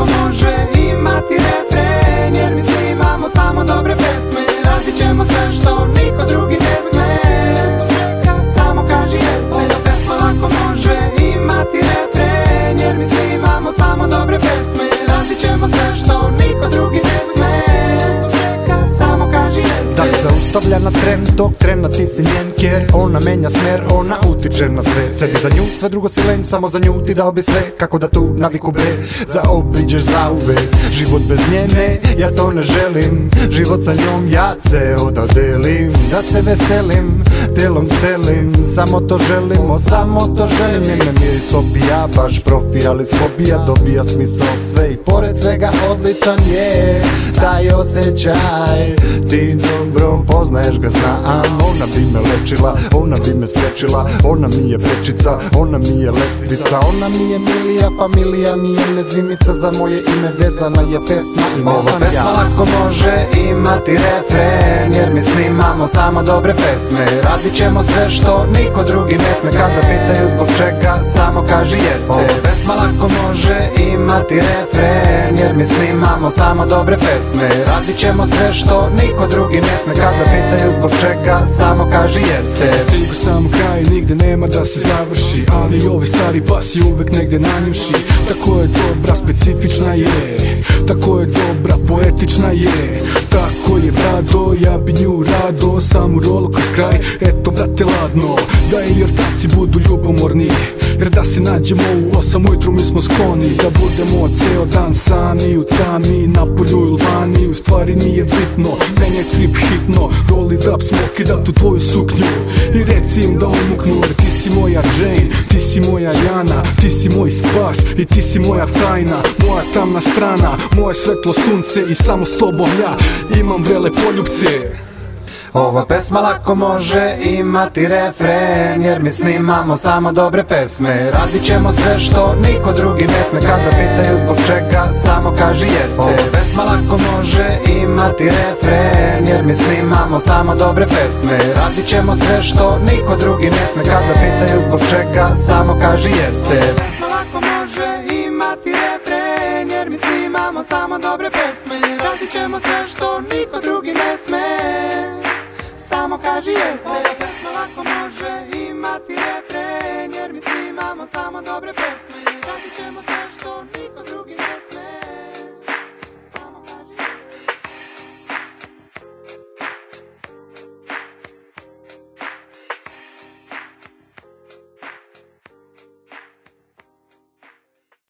lako može imati refren, jer mi snimamo samo dobre pesme. Radit ćemo sve što niko drugi ne sme, samo kaži jeste. Ova pesma lako može imati refren, jer mi snimamo samo dobre pesme. Radit ćemo sve što niko drugi ne sme, samo kaži jeste. Da se zaustavlja na tren, tog trena ti si njen kjer. Ona menja smer, ona utiče na sve. Sebi za nju, sve drugo si len, samo za nju ti dao bi sve. Kako da tu naviku bre, zaobiđeš zauvek. Život bez njene, ja to ne želim. Život sa njom ja ceo da delim. Da se veselim, telom celim. Samo to želimo, samo to želim. Njene miris opija, baš profi, ali skopija. Dobija smisao sve i pored svega odličan je taj osjećaj. Ti dobro poznaješ ga, znam. Ona bi me lečila, ona bi me sprečila. Ona mi je prečica, ona mi je lestvica. Ona mi je milija, pa milija mi je mezimica. Za moje ime vezana je pesma i ova pesma lako može imati refren, jer mi snimamo samo dobre pesme. Radit ćemo sve što niko drugi ne sme. Kada pitaju zbog čega, samo kaži jeste. Ova pesma lako može imati refren, jer mi snimamo samo dobre pesme. Radit ćemo sve što niko drugi ne sme. Kada pitaju zbog čega, samo kaži jeste. Stigo sam u kraj, nigde nema da se završi, ali ovi stari pas je uvek negde nanjuši. Tako je dobra, specifična je, tako je dobra, poetična je. Tako je brado, ja bi nju rado, samo rolo kroz kraj, eto brate ladno. Da i ortaci budu ljubomorni, jer da se nađemo u 8 ujutru mi smo skloni. Da budemo ceo dan sami u tami, na polju ili vani, u stvari nije bitno. Meni je trip hitno, roli dub smoke, da tu tvoju suknju i reci im da omuknu. Jer ti si moja Jane, ti si moja Jana, ti si moj spas i ti si moja tajna. Moja tamna strana, moje svetlo sunce i samo s tobom ja imam vrele poljubce. Ova pesma lako može imati refren, jer mi snimamo samo dobre pesme. Radit ćemo sve što niko drugi ne sme. Kada pitaju zbog čega, samo kaži jeste. Ova pesma lako može imati refren, jer mi snimamo samo dobre pesme. Radit ćemo sve što niko drugi ne sme. Kada pitaju zbog čega, samo kaži jeste. Pesma lako može imati refren, jer mi snimamo samo dobre pesme. Radit ćemo sve što niko drugi ne sme, samo kaži jeste. Ova pesma lako može imati refren, jer mi snimamo samo dobre pesme.